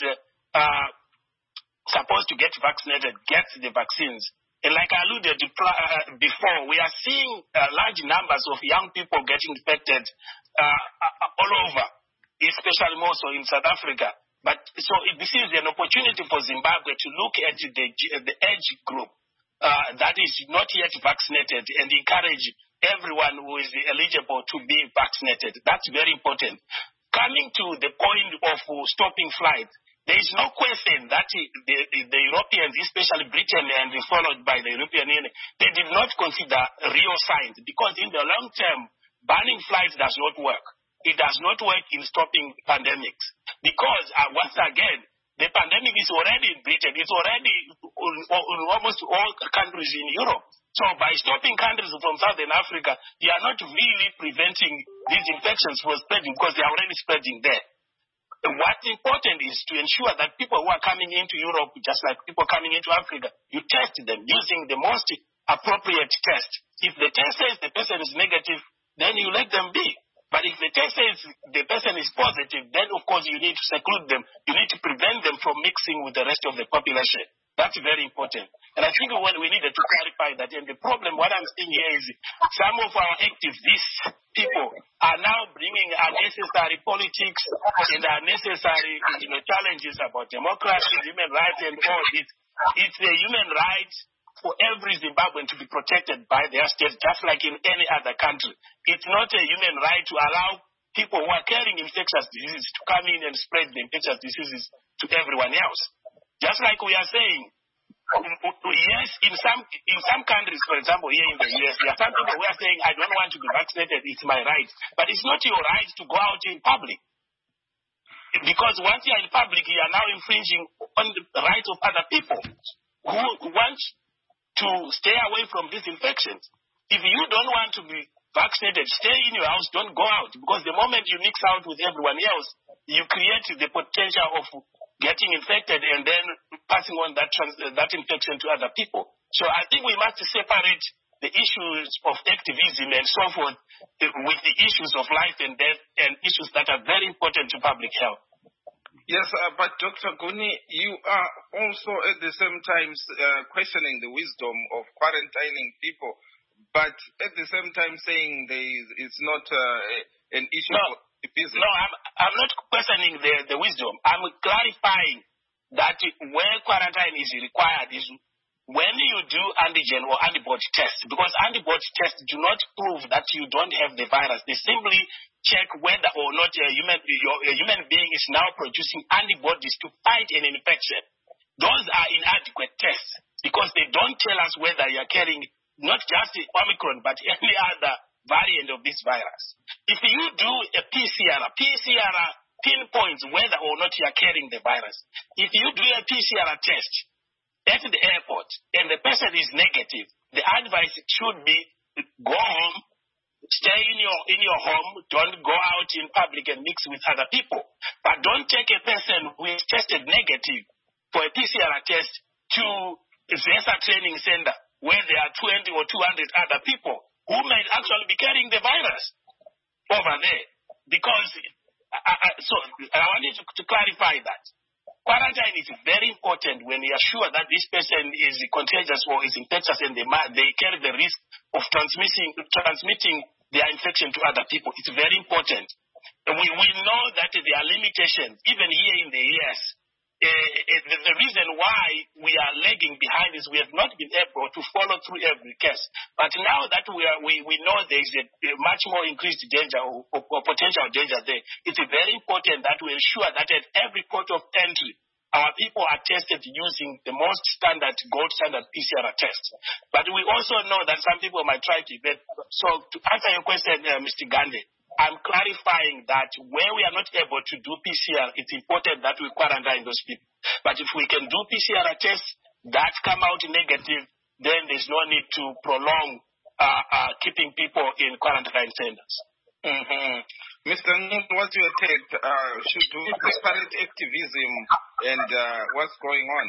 supposed to get vaccinated gets the vaccines. And like I alluded to before, we are seeing large numbers of young people getting infected all over, especially more so in South Africa. But so this is an opportunity for Zimbabwe to look at the age group that is not yet vaccinated and encourage everyone who is eligible to be vaccinated. That's very important. Coming to the point of stopping flights, there is no question that the Europeans, especially Britain and followed by the European Union, they did not consider real science, because in the long term, banning flights does not work. It does not work in stopping pandemics, because once again, the pandemic is already in Britain. It's already in almost all countries in Europe. So by stopping countries from Southern Africa, you are not really preventing these infections from spreading, because they are already spreading there. What's important is to ensure that people who are coming into Europe, just like people coming into Africa, you test them using the most appropriate test. If the test says the person is negative, then you let them be. But if the test says the person is positive, then of course you need to seclude them. You need to prevent them from mixing with the rest of the population. That's very important. And I think we needed to clarify that. And the problem, what I'm seeing here is some of our activists, people, are now bringing unnecessary politics and unnecessary challenges about democracy, human rights, and all this. It's a human right for every Zimbabwean to be protected by their state, just like in any other country. It's not a human right to allow people who are carrying infectious diseases to come in and spread the infectious diseases to everyone else. Just like we are saying, yes, in some countries, for example, here in the US, there are some people who are saying, I don't want to be vaccinated, it's my right. But it's not your right to go out in public. Because once you are in public, you are now infringing on the rights of other people who want to stay away from these infections. If you don't want to be vaccinated, stay in your house, don't go out. Because the moment you mix out with everyone else, you create the potential of getting infected and then passing on that infection to other people. So I think we must separate the issues of activism and so forth with the issues of life and death and issues that are very important to public health. Yes, but Dr. Guni, you are also at the same time questioning the wisdom of quarantining people, but at the same time saying it's not an issue for activism. No, I'm not questioning the wisdom. I'm clarifying that where quarantine is required is when you do antigen or antibody tests, because antibody tests do not prove that you don't have the virus. They simply check whether or not a human being is now producing antibodies to fight an infection. Those are inadequate tests because they don't tell us whether you're carrying not just the Omicron but any other variant of this virus. If you do a PCR pinpoints whether or not you're carrying the virus. If you do a PCR test at the airport and the person is negative, the advice should be go home, stay in your home, don't go out in public and mix with other people. But don't take a person who is tested negative for a PCR test to Zesa Training Center where there are 20 or 200 other people who may actually be carrying the virus over there. Because, I wanted to clarify that. Quarantine is very important when we are sure that this person is contagious or is infectious and they carry the risk of transmitting their infection to other people. It's very important. We know that there are limitations, even here in the US. The reason why we are lagging behind is we have not been able to follow through every case. But now that we know there is a much more increased danger or potential danger there, it's very important that we ensure that at every port of entry, our people are tested using the most gold standard PCR test. But we also know that some people might try to evade. So to answer your question, Mr. Gandhi, I'm clarifying that where we are not able to do PCR, it's important that we quarantine those people. But if we can do PCR tests that come out negative, then there's no need to prolong keeping people in quarantine centers. Mm-hmm. Mr. Nguyen, what's your take? Should we separate activism and what's going on?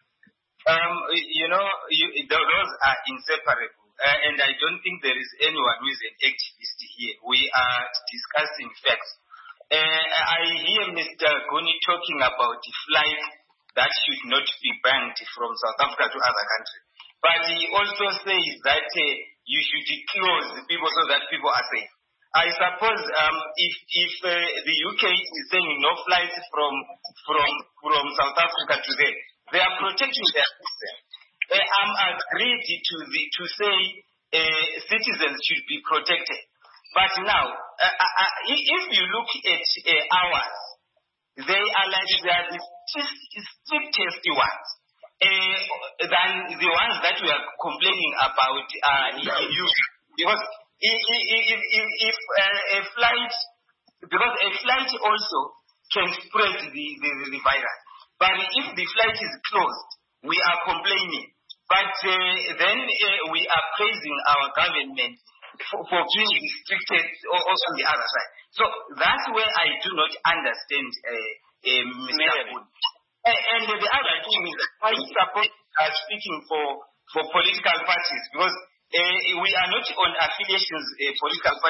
Those are inseparable. And I don't think there is anyone who is an activist here. We are discussing facts. I hear Mr. Guni talking about the flight that should not be banned from South Africa to other countries. But he also says that you should close the people so that people are safe. I suppose if the UK is saying no flights from South Africa to there, they are protecting their system. I'm agreed to say citizens should be protected. But now, if you look at ours, they are like the strictest ones than the ones that we are complaining about in EU. Because if a flight, because a flight also can spread the virus. But if the flight is closed, we are complaining. But then we are praising our government for being restricted also on the other side. So that's where I do not understand Mr. Wood. And the other thing is I support speaking for political parties because we are not on affiliations political parties.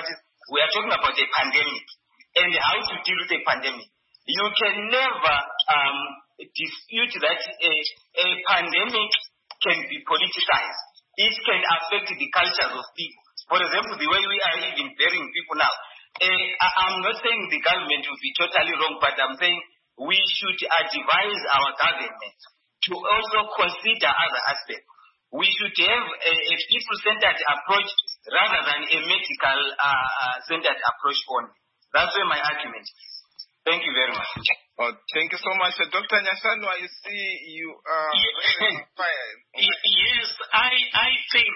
we are talking about a pandemic and how to deal with a pandemic. You can never dispute that a pandemic can be politicized. It can affect the cultures of people. For example, the way we are even burying people now. I'm not saying the government will be totally wrong, but I'm saying we should advise our government to also consider other aspects. We should have a people-centered approach rather than a medical-centered approach only. That's where my argument is. Thank you very much. Oh, thank you so much. Dr. Nyashanu, I see you are very inspired. Yes, I think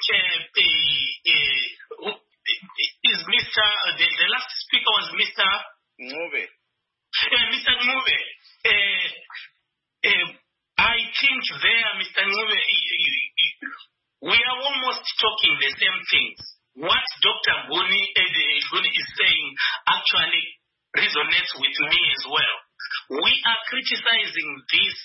is Mr. The last speaker was Mr. Ngube. Mr. Ngube. I think there, Mr. Ngube, we are almost talking the same things. What Dr. Guni is saying actually resonates with me as well. We are criticizing this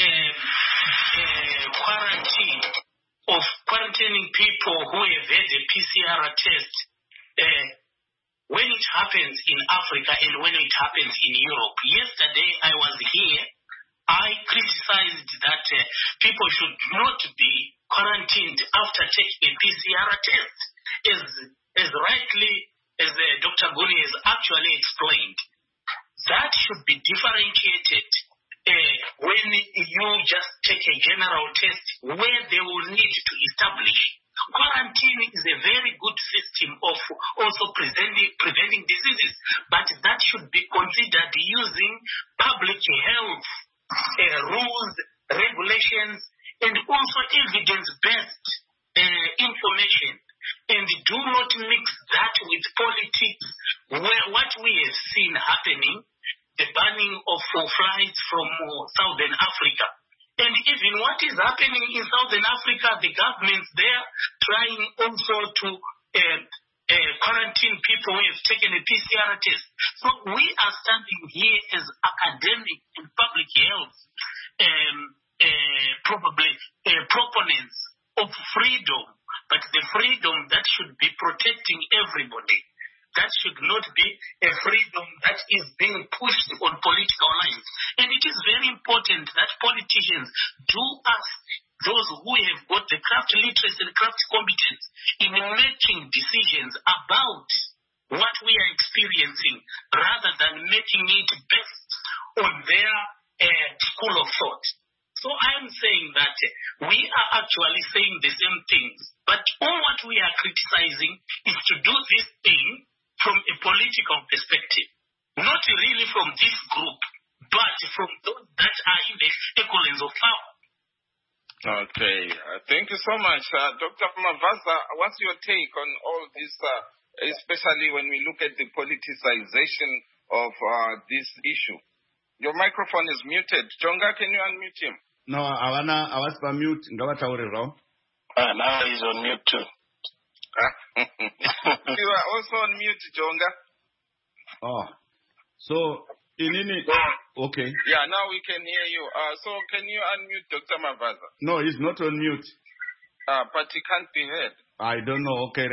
quarantining people who have had a PCR test when it happens in Africa and when it happens in Europe. Yesterday I was here. I criticized that people should not be quarantined after taking a PCR test, as rightly as Dr. Guni has actually explained. That should be differentiated when you just take a general test where they will need to establish. Quarantine is a very good system of also preventing diseases, but that should be considered using public health rules, regulations, and also evidence-based information. And do not mix that with politics, where what we have seen happening, the banning of flights from Southern Africa. And even what is happening in Southern Africa, the governments there trying also to quarantine people who have taken a PCR test. So we are standing here as academic and public health probably proponents of freedom, but the freedom that should be protecting everybody. That should not be a freedom that is being pushed on political lines. And it is very important that politicians do ask those who have got the craft literacy and craft competence in making decisions about what we are experiencing rather than making it based on their school of thought. So I'm saying that we are actually saying the same things, but all what we are criticizing is to do this thing from a political perspective, not really from this group, but from those that are in the echelons of power. Okay, thank you so much. Dr. Mavaza, what's your take on all this, especially when we look at the politicization of this issue? Your microphone is muted. Jonga, can you unmute him? No, I was on mute. Now he's on mute too. You are also on mute, Jonga. Oh, so okay. Yeah, now we can hear you. So can you unmute Dr. Mavaza? No, he's not on mute. But he can't be heard. I don't know. Okay,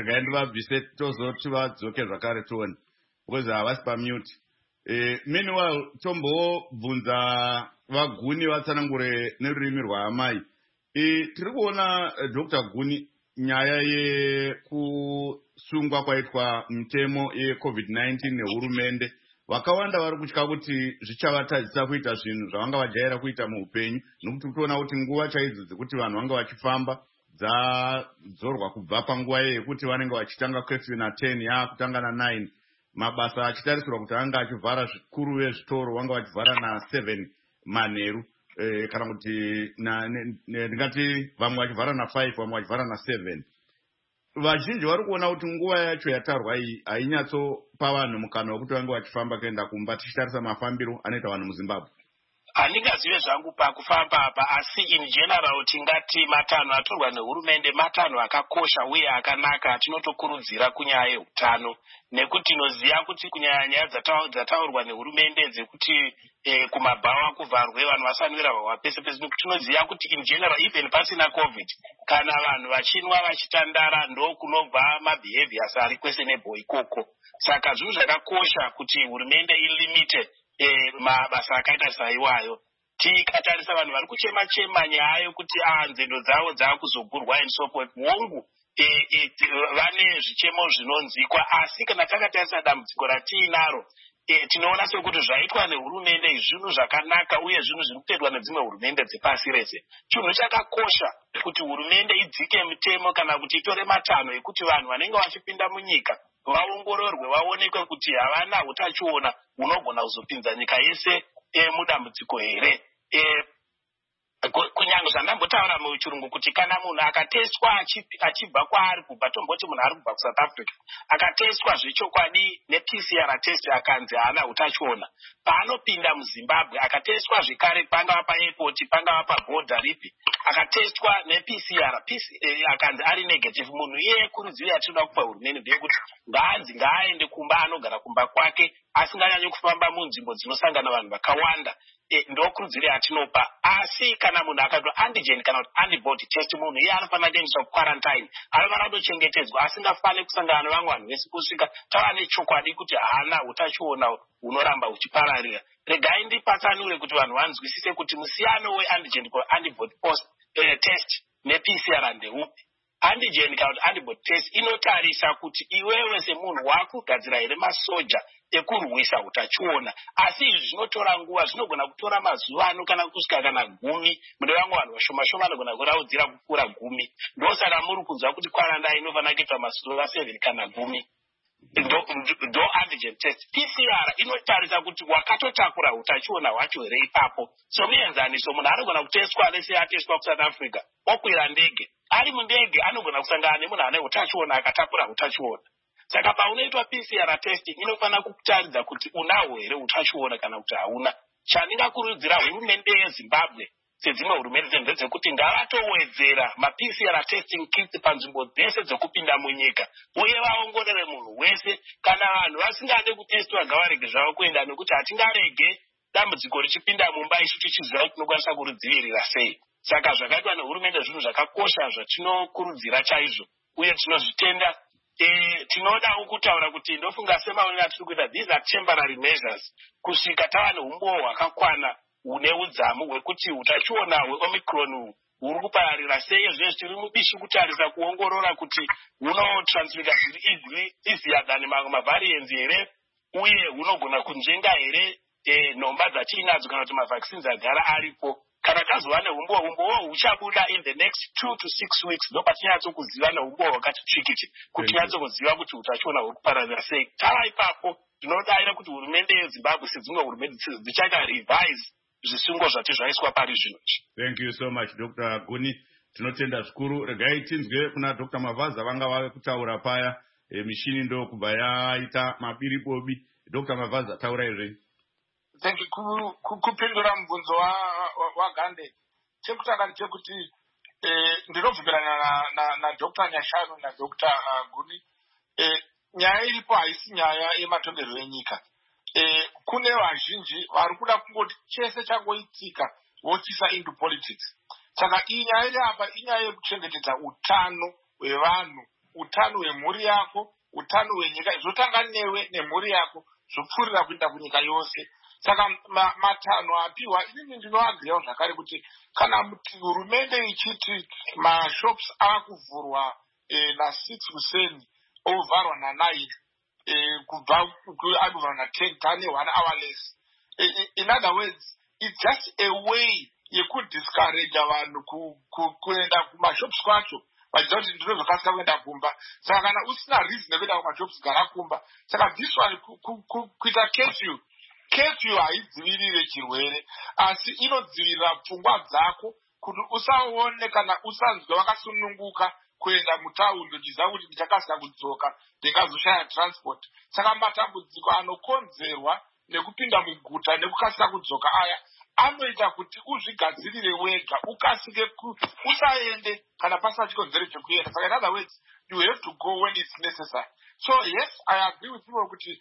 because I was on mute. Meanwhile, Tombo Bunza Waguni Watanangure Nerimi Ramai. Tribuna Dr. Guni nyaya yekusungwa kwaitwa mtemo ye-COVID-19 nehurumende. Vakawanda vari kutya kuti zvichavatadzisa kuita zvinhu zvavanga vajaira kuita muupenyu, nokuti kutoona kuti nguva chaidzo dzekuti vanhu vanga vachifamba dzadzorwa kubva panguva yekuti vanenge vachitanga curfew na10 yaakutanga na9. Mabasa achitarisirwa kuti anga achivhara zvikuru vezvitoro vanga vachivhara na7 manheru. Kana kuti ndingati vamwe vachivhara na5 vamwe vachivhara na7. Vazhinji vari kuona kuti nguva yacho yatarwa iyi hainyatsopa vanhu mukana wekuti vange vachifamba kuenda kumba tichitarisa mafambiro anoita vanhu muZimbabwe. handingazive zvangu pakufamba apa, asi in general tingati matanho atorwa nehurumende matanho akakosha uye akanaka atinotokurudzira kunyaya yeutano, nekuti tinoziva kuti kunyanya nyaya dzataurwa nehurumende dzekuti kumabhawa kuvharwe vanhu vasanwira vahwa pese pese, nekuti tinoziva kuti in general even pasina covid kana vanhu vachinwa vachitandara ndo kunobva mabehaviors ari kwese nebho ikoko. Saka zvinhu zvakakosha kuti hurumende ilimite mabasa akaita saiwayo. Tikatarisa vanhu vari kuchema nyaya yokuti nzendo dzavo dzakuzogurwa and so forth, hongu vane zvichemo zvinonzikwa, asi kana takatarisa dambudziko ratiinaro tinoona sekuti zvaitwa nehurumende zvinhu zvakanaka uye zvinhu zviri kuitwa nedzimwe hurumende dzepasi rese. Chinhu chakakosha kuti hurumende idzike mitemo kana kuti itore matanho ekuti vanhu vanenge vachipinda munyika vaongororwe, vaonekwe kuti havana utachiona hunogona kuzopinza nyika yese mudambudziko here. Kunyange zvandambotaura muchirungu kuti kana munhu akateswa achibva kwaari kubva, tomboti munhu ari kubva kuSouth Africa akateswa zvechokwadi nePCR test akanzi haana utachiona, paanopinda muZimbabwe akateswa zvekare pangava paairport pangava pabhodha ripi akateswa nePCR akanzi ari negative, munhu iye kurudziro yatinoda kupa hurumende ndeyekuti ngaaende kumba, anogara kumba kwake asinganyanyi kufamba munzvimbo dzinosangana vanhu vakawanda. Ndokurudziro yatinopa. Asi kana munhu akaitwa antigen kana kuti antibody test, munhu iye anofanira kuendeswa kuquarantine, anofanira kutochengetedzwa, asingafaniri kusangana nevamwe vanhu vese kusvika tava nechokwadi kuti haana utachiona hunoramba huchipararira. Regai ndipatsanure kuti vanhu vanzwisise kuti musiyano weantigen antibody test nePCR ndeupi. Antigen kana kuti antibody test inotarisa kuti iwewe semunhu wakugadzira here masoja ekurwisa utachiona, asi izvi zvinotora nguva, zvinogona kutora mazuva kana kusvika kana 10, mune vamwe vanhu vashoma anogona kuraudzira kupfuura 10. Ndosaka muri kunzwa kuti quarantine inofanira kuitwa mazuva 7 kana 10. Ndo antigen test. PCR inotarisa kuti wakatotakura utachiona hwacho here ipapo. So muenzaniso, munhu anogona kuteswa lese ateswa kuSouth Africa okwira ndege, ari mundege anogona kusangana nemunhu ane utachiona akatakura utachiona. Saka paunoitwa PCR testing inofanira kutaridza kuti unahwo here utachiona kana kuti hauna. Chandingakurudzira hurumende yeZimbabwe sedzimwe hurumende ndedzekuti ngavatowedzera maPCR testing kits panzvimbo dzese dzekupinda munyika, uye vaongorore munhu wese. Kana vanhu vasingade kutestwa ngavarege zvavo kuenda, nekuti hatingarege dambudziko richipinda mumba isu tichiziva kuti tinokwanisa kuridzivirira sei. Saka zvakaitwa nehurumende zvinhu zvakakosha zvatinokurudzira chaizvo uye tinozvitenda. Tinodawo kutaura kuti ndofunga semaonero atiri kuita, these are temporary measures, kusvika tava neumbowo hwakakwana hune udzamu hwekuti utachiona hweOmicron huri kupararira sei. Zvese tiri mubishi kutarisa kuongorora kuti hunotransmita zviri easier than mamwe mavariants here, uye hunogona kunjenga here nhomba dzatiinadzo kana kuti mavaccines agara aripo. Kana tazova neumbowo huchabuda in the next 2 to 6 weeks, ndo patinyatsokuziva neumbowo hwakati tsvikiti kuti tinyatsokuziva kuti utachiona huri kupararira sei. Tava ipapo tinodavira kuti hurumende yeZimbabwe sedzimwe hurumende dzichaita revise zvisungo zvati zvaiswa pari zvino. Thank you so much Dr. Guni, tinotenda zvikuru. Regai tinzwe kuna Dr. Mavaza vanga vave kutaura paya, mishini ndo kubva yaita mabiribobi. Dr. Mavaza, taura izvi. Thank you. Kupindura mubvunzo waGande, chekutanga chekuti ndinobvumirana na Dr. Nyashanu na Dr. Guni. Nyaya iripo haisi nyaya yematongerwo enyika. Kune vazhinji vari kuda kungoti chese changoitika vochisa into politics. Saka iyi nyaya iri apa inyaya yekuchengetedza utano hwevanhu, utano hwemhuri yako, utano hwenyika, zvotanga newe nemhuri yako zvopfuurira kuenda kunyika yose. Saka matanho apiwa, inini ndinoagreyawo zvakare kuti kana hurumende ichiti mashops akuvhurwa na6 kuseni ovharwa na9, kubva avharwa na10 tane 1 hour less. In other words, it's just a way yekudiscourage vanhu kuenda kumashops kwacho vachiziva kuti ndinozokasika kuenda kumba. Saka kana usina reason yekuenda kumashops gara kumba. Saka this one kuita curfew haidzivirire chirwere, asi inodzivirira pfungwa dzako kuti usaone kana usanzwe wakasununguka kuenda mutaundi uchiziva kuti ndichakasika kudzoka ndingazoshaya transport. Saka matambudziko anokonzerwa nekupinda muguta nekukasira kudzoka aya anoita kuti uzvigadzirire wega ukasike usaende kana pasina chikonzero chekuenda. Saka in other words, you have to go when it's necessary. So yes, I agree with you kuti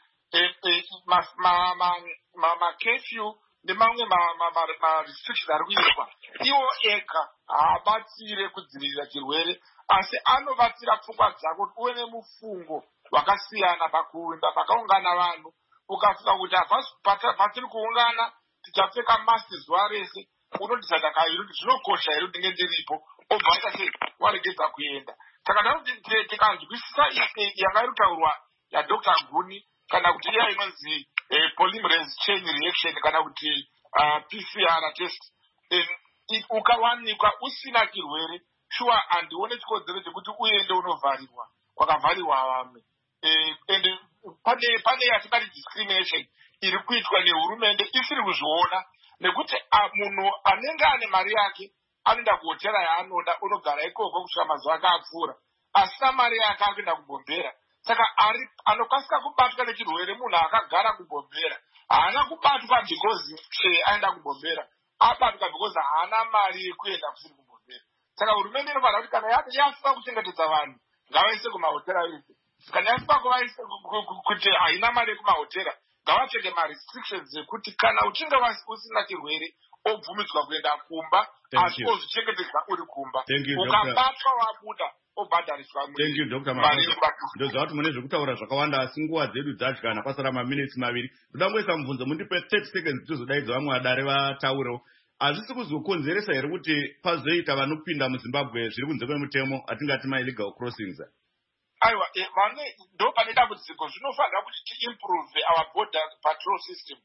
curfew nemamwe restrictions ari kuitwa iwo ega haabatsire kudzivirira chirwere, asi anobatsira pfungwa dzako kuti uve nemufungo wakasiyana pakuimba pakaungana vanhu, ukasvika kuti patiri kuungana tichapfeka maski zuva rese, unotizata kairi kuti zvinokosha here kuti ndinge ndiripo, obva aita sei waregedza kuenda. Saka tikanzwisisa yanga iri kutaurwa yaDr. Guni kana kuti iya inonzi polymerase chain reaction kana kuti PCR test, ukawanikwa usina chirwere shuwa handione chikonzero chekuti uende unovharirwa kwakavharirwa vamwe. And pane yatingati discrimination iri kuitwa nehurumende isiri kuzviona, nekuti munhu anenge ane mari yake anoenda kuhotera yaanoda unogara ikoko kusvika mazuva akapfuura, asina mari yake akuenda kubombera. Saka anokasika kubatwa nechirwere munhu akagara kubombera haana kubatwa because aenda kubombera, abatwa because haana mari yekuenda kusiri kubombera. Saka hurumende inofanira kuti kana yasvika kuchengetedza vanhu ngavaise kumahotera vese, kana yasvika kuti haina mari yekumahotera ngavapfeke marestrictions ekuti kana uchinge usina chirwere obvumidzwa kuenda kumba, asi ozvichengetedza uri kumba, ukabatwa wabuda obhadhariswa. Thank you, Dr. Mavaza. Ndoziva kuti mune zvekutaura zvakawanda asi nguva dzedu dzadyana pasara maminitsi maviri. Ndoda ngoisa mubvunzo mundipe 30 seconds tizodaidza vamwe vadare vataurewo. Hazvisi kuzokonzeresa here kuti pazoita vanopinda muZimbabwe zviri kunze kwemutemo atingati ma-illegal crossings? Aiwa, ndo pane dambudziko. Zvinofanira kuti tiimprove our border patrol system.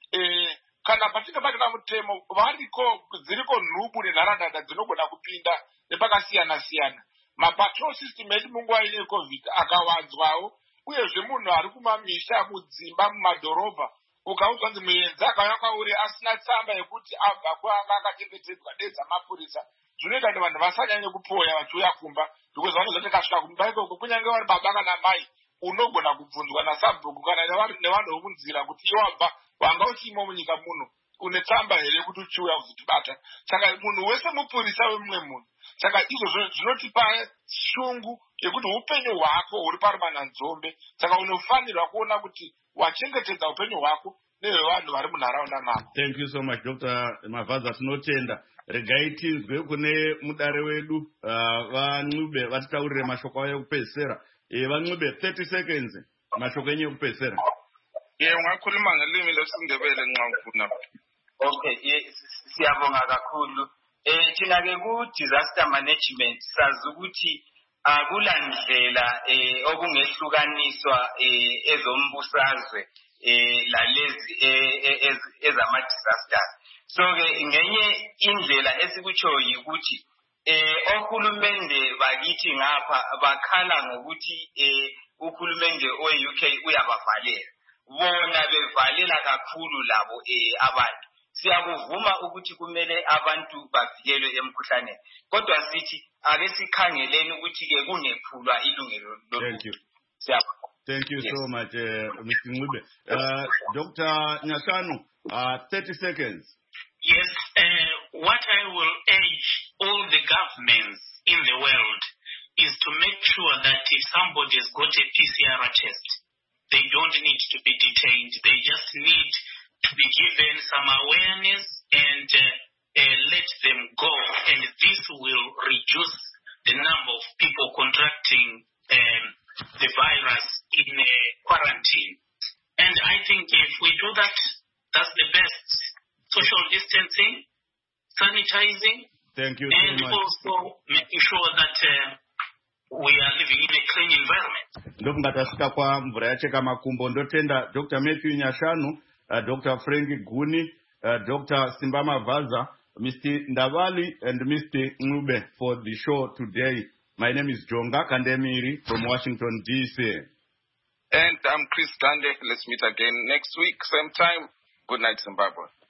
Kana patinge patina mutemo dziriko nhubu nenharaunda dzinogona kupinda nepakasiyana-siyana. Mapatrol system edu munguva ine COVID akawanzwawo, uyezve munhu ari kumamisha mudzimba mumadhorobha ukaudzwa kuti muenzi akauya kwauri asina tsamba yekuti abva kwanga akachengetedzwa nedzamapurisa, zvinoita kuti vanhu vasanyanye kupoya vachiuya kumba, because vanozoti kasvika kumba ikoko kunyange vari baba kana mai unogona kubvunzwa nasabhuku kana nevanhu vomunzira kuti iwabva wanga uchimo munyika muno une tsamba here kuti uchiuya kuzotibata. Saka munhu wese mupurisa wemumwe munhu. Saka izvo zvinotipa shungu yekuti upenyu hwako huri parumananzombe. Saka unofanirwa kuona kuti wachengetedza upenyu hwako nevevanhu vari munharaunda mako. Thank you so much, Dr. Mavaza. Tinotenda. Regai tinzwe kune mudare wedu vaNcube vatitaurire mashoko avo ekupedzisira. VaNcube 30 seconds mashoko enyu ekupedzisira. Ungakhuluma ngelimi lesiNdebele nxa ufuna. Okay, siyabonga kakhulu. Thina-ke ku-disaster management sazi ukuthi akulandlela okungehlukaniswa ezombusazwe lalezi ezama-disasters. So-ke ngenye indlela esikutshoyo yikuthi ohulumende bakithi ngapha bakhala ngokuthi uhulumende we-UK uyabavalela. Bona bevalela kakhulu labo abantu. Siyakuvuma ukuthi kumele abantu bavikelwe emkhuhlaneni. Kodwa sithi ake sikhangeleni ukuthi-ke kungephulwa ilungelo loluntu. Thank you so much, Mr. Ncube. Dr. Nyashanu, 30 seconds. Yes, what I will urge all the governments in the world is to make sure that if somebody has got a PCR test, they don't need to be detained. They just need to be given some awareness and let them go. And this will reduce the number of people contracting the virus in quarantine. And I think if we do that, that's the best. Social distancing, sanitizing, thank you and so much. Also making sure that we are living in a clean environment. Ndokungatasvika kwamvura yacheka makumbo. Ndotenda Dr. Matthew Nyashanu, Dr. Frank Guni, Dr. Simba Mavaza, Mr. Ndavali, and Mr. Ncube for the show today. My name is Jonga Kandemiri from Washington, D.C. And I'm Chris Dande. Let's meet again next week, same time. Good night, Zimbabwe.